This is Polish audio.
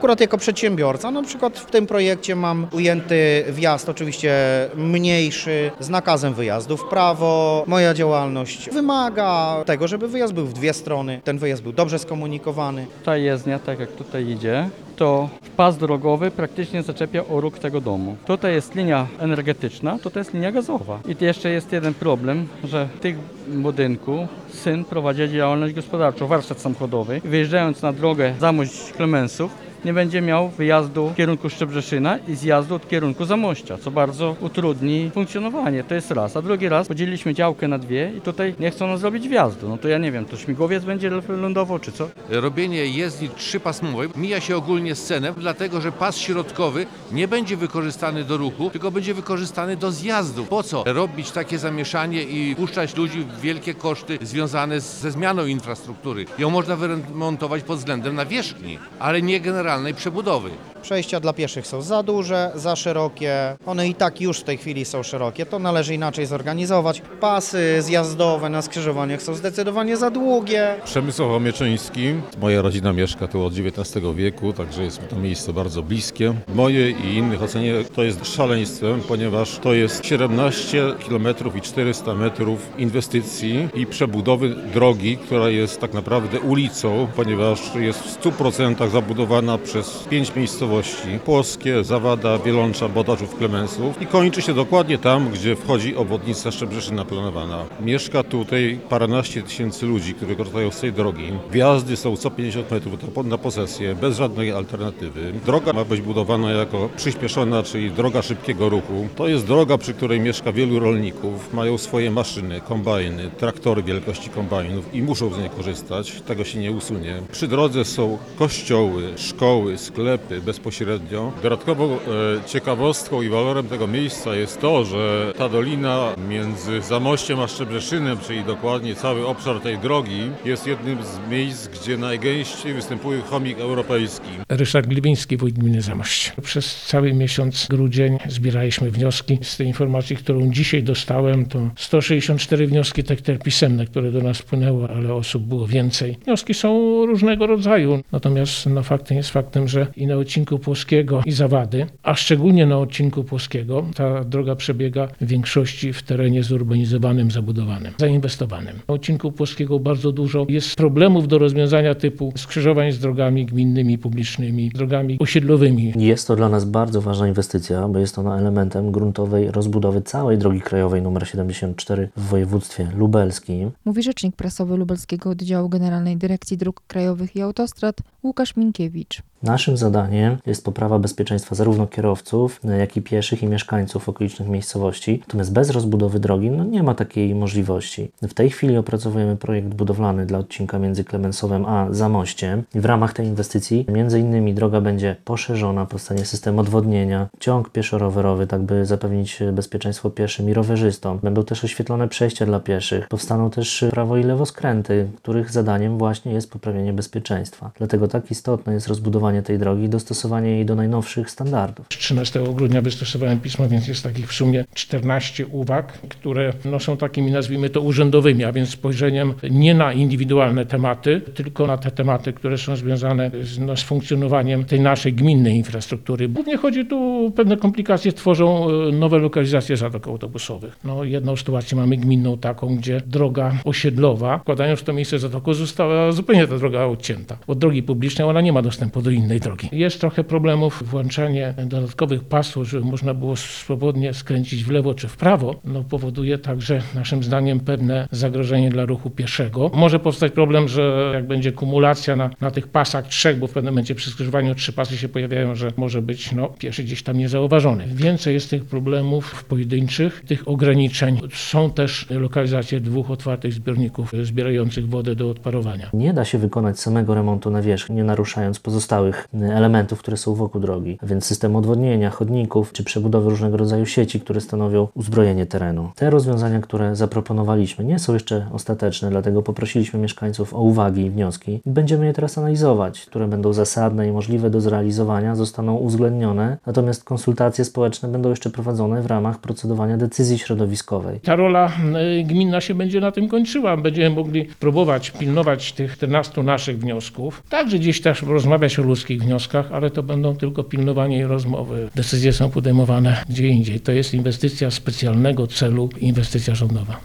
Akurat jako przedsiębiorca, na przykład w tym projekcie mam ujęty wjazd oczywiście mniejszy z nakazem wyjazdu w prawo. Moja działalność wymaga tego, żeby wyjazd był w dwie strony. Ten wyjazd był dobrze skomunikowany. Ta jezdnia, tak jak tutaj idzie, to pas drogowy praktycznie zaczepia o róg tego domu. Tutaj jest linia energetyczna, tutaj jest linia gazowa. I jeszcze jest jeden problem, że w tym budynku syn prowadzi działalność gospodarczą, warsztat samochodowy. Wyjeżdżając na drogę Zamość-Klemensów, nie będzie miał wyjazdu w kierunku Szczebrzeszyna i zjazdu od kierunku Zamościa, co bardzo utrudni funkcjonowanie. To jest raz. A drugi raz podzieliliśmy działkę na dwie i tutaj nie chcą nam zrobić wjazdu. No to ja nie wiem, to śmigłowiec będzie lądował czy co? Robienie jezdni trzypasmowej mija się ogólnie z cenem, dlatego że pas środkowy nie będzie wykorzystany do ruchu, tylko będzie wykorzystany do zjazdu. Po co robić takie zamieszanie i puszczać ludzi w wielkie koszty związane ze zmianą infrastruktury? Ją można wyremontować pod względem nawierzchni, ale nie generalnej przebudowy. Przejścia dla pieszych są za duże, za szerokie. One i tak już w tej chwili są szerokie. To należy inaczej zorganizować. Pasy zjazdowe na skrzyżowaniach są zdecydowanie za długie. Przemysław Mieczyński. Moja rodzina mieszka tu od XIX wieku, także jest mi to miejsce bardzo bliskie. Moje i innych ocenie to jest szaleństwem, ponieważ to jest 17 km i 400 metrów inwestycji i przebudowy drogi, która jest tak naprawdę ulicą, ponieważ jest w 100% zabudowana przez 5 miejscowości. Płoskie, Zawada, Wielącza, Bodarzów, Klemensów i kończy się dokładnie tam, gdzie wchodzi obwodnica Szczebrzeszyna planowana. Mieszka tutaj paręnaście tysięcy ludzi, którzy korzystają z tej drogi. Wjazdy są co 50 metrów na posesję, bez żadnej alternatywy. Droga ma być budowana jako przyspieszona, czyli droga szybkiego ruchu. To jest droga, przy której mieszka wielu rolników, mają swoje maszyny, kombajny, traktory wielkości kombajnów i muszą z niej korzystać, tego się nie usunie. Przy drodze są kościoły, szkoły, sklepy bezpośrednio. Dodatkową ciekawostką i walorem tego miejsca jest to, że ta dolina między Zamościem a Szczebrzeszynem, czyli dokładnie cały obszar tej drogi, jest jednym z miejsc, gdzie najgęściej występuje chomik europejski. Ryszard Gliwiński, wójt gminy Zamość. Przez cały miesiąc grudzień zbieraliśmy wnioski. Z tej informacji, którą dzisiaj dostałem, to 164 wnioski te pisemne, które do nas wpłynęły, ale osób było więcej. Wnioski są różnego rodzaju, natomiast faktem jest faktem, że i na odcinku Płoskiego i Zawady, a szczególnie na odcinku Płoskiego, ta droga przebiega w większości w terenie zurbanizowanym, zabudowanym, zainwestowanym. Na odcinku Płoskiego bardzo dużo jest problemów do rozwiązania typu skrzyżowań z drogami gminnymi, publicznymi, drogami osiedlowymi. Jest to dla nas bardzo ważna inwestycja, bo jest ona elementem gruntowej rozbudowy całej drogi krajowej nr 74 w województwie lubelskim. Mówi rzecznik prasowy Lubelskiego Oddziału Generalnej Dyrekcji Dróg Krajowych i Autostrad Łukasz Minkiewicz. Naszym zadaniem jest poprawa bezpieczeństwa zarówno kierowców, jak i pieszych i mieszkańców okolicznych miejscowości. Natomiast bez rozbudowy drogi nie ma takiej możliwości. W tej chwili opracowujemy projekt budowlany dla odcinka między Klemensowem a Zamościem. I w ramach tej inwestycji m.in. droga będzie poszerzona, powstanie system odwodnienia, ciąg pieszo-rowerowy, tak by zapewnić bezpieczeństwo pieszym i rowerzystom. Będą też oświetlone przejścia dla pieszych. Powstaną też prawo- i lewoskręty, których zadaniem właśnie jest poprawienie bezpieczeństwa. Dlatego tak istotne jest rozbudowanie tej drogi i dostosowanie jej do najnowszych standardów. 13 grudnia wystosowałem pismo, więc jest takich w sumie 14 uwag, które są takimi, nazwijmy to, urzędowymi, a więc spojrzeniem nie na indywidualne tematy, tylko na te tematy, które są związane z funkcjonowaniem tej naszej gminnej infrastruktury. Głównie chodzi tu, pewne komplikacje tworzą nowe lokalizacje zadok autobusowych. Jedną sytuację mamy gminną taką, gdzie droga osiedlowa, wkładając w to miejsce zatoku, została zupełnie ta droga odcięta. Od drogi publicznej ona nie ma dostępu do innej drogi. Jest trochę problemów, włączanie dodatkowych pasów, żeby można było swobodnie skręcić w lewo czy w prawo, powoduje także naszym zdaniem pewne zagrożenie dla ruchu pieszego. Może powstać problem, że jak będzie kumulacja na tych pasach trzech, bo w pewnym momencie przy skrzyżowaniu 3 pasy się pojawiają, że może być pieszy gdzieś tam niezauważony. Więcej jest tych problemów pojedynczych, tych ograniczeń. Są też lokalizacje 2 otwartych zbiorników zbierających wodę do odparowania. Nie da się wykonać samego remontu nawierzchni, nie naruszając pozostałych elementów, które są wokół drogi, a więc system odwodnienia, chodników czy przebudowy różnego rodzaju sieci, które stanowią uzbrojenie terenu. Te rozwiązania, które zaproponowaliśmy, nie są jeszcze ostateczne, dlatego poprosiliśmy mieszkańców o uwagi i wnioski i będziemy je teraz analizować, które będą zasadne i możliwe do zrealizowania, zostaną uwzględnione, natomiast konsultacje społeczne będą jeszcze prowadzone w ramach procedowania decyzji środowiskowej. Ta rola gminna się będzie na tym kończyła. Będziemy mogli próbować pilnować tych 14 naszych wniosków, także gdzieś też rozmawiać o ludzkości, autorskich wnioskach, ale to będą tylko pilnowanie i rozmowy. Decyzje są podejmowane gdzie indziej. To jest inwestycja specjalnego celu, inwestycja rządowa.